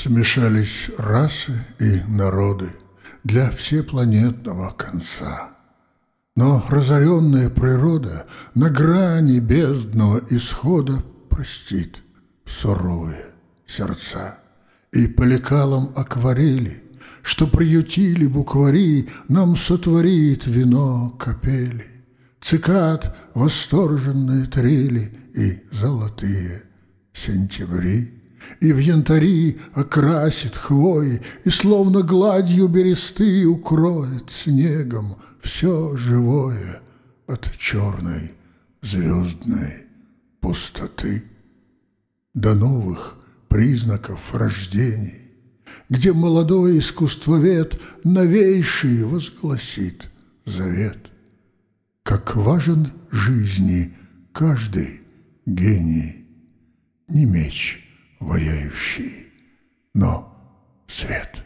Смешались расы и народы для всепланетного конца. Но разоренная природа на грани бездного исхода простит суровые сердца. И по лекалам акварели, что приютили буквари, нам сотворит вино капели, цикад восторженные трели и золотые сентябри. И в янтари окрасит хвои, и словно гладью бересты укроет снегом все живое от черной звездной пустоты. До новых признаков рождений, где молодой искусствовед новейший возгласит завет. Как важен жизни каждый гений, не меч ваяющий, но свет.